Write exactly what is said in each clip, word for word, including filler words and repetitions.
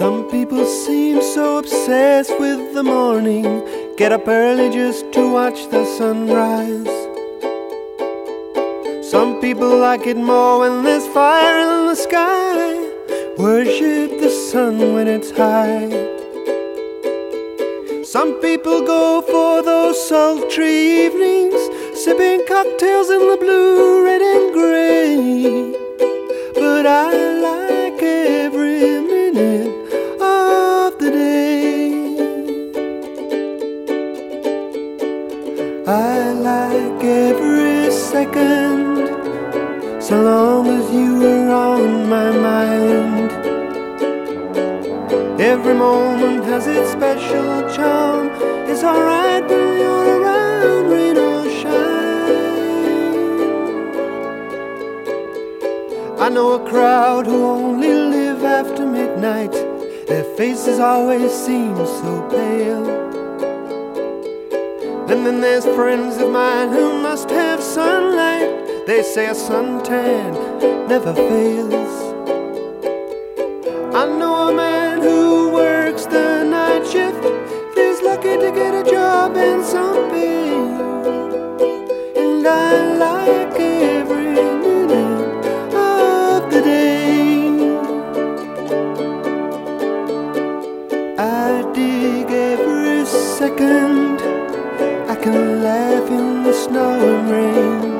Some people seem so obsessed with the morning, get up early just to watch the sunrise. Some people like it more when there's fire in the sky, worship the sun when it's high. Some people go for those sultry evenings, sipping cocktails in the blue, red and grey. But I like every minute of the day. I like every second, so long as you are on my mind. Every moment has its special charm. It's alright when you're around, rain or shine. I know a crowd who only live after midnight. Their faces always seem so pale. And then there's friends of mine who must have sunlight. They say a suntan never fails. I know a man who works the night shift, feels lucky to get a job and some pay. And I like every minute of the day. I dig every second. I can laugh in the snow and rain.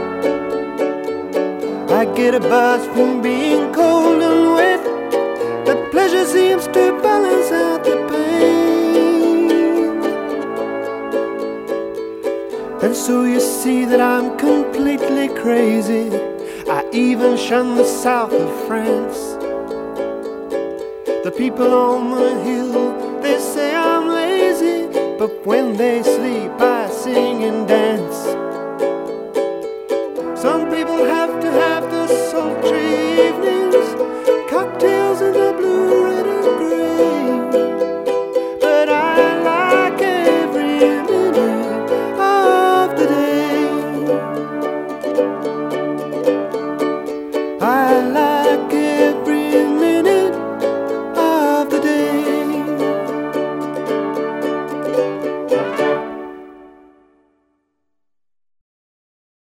I get a buzz from being cold and wet. The pleasure seems to balance out the pain. And so you see that I'm completely crazy. I even shun the south of France. The people on the hill, they say I'm lazy, but when they sleep I sing and dance.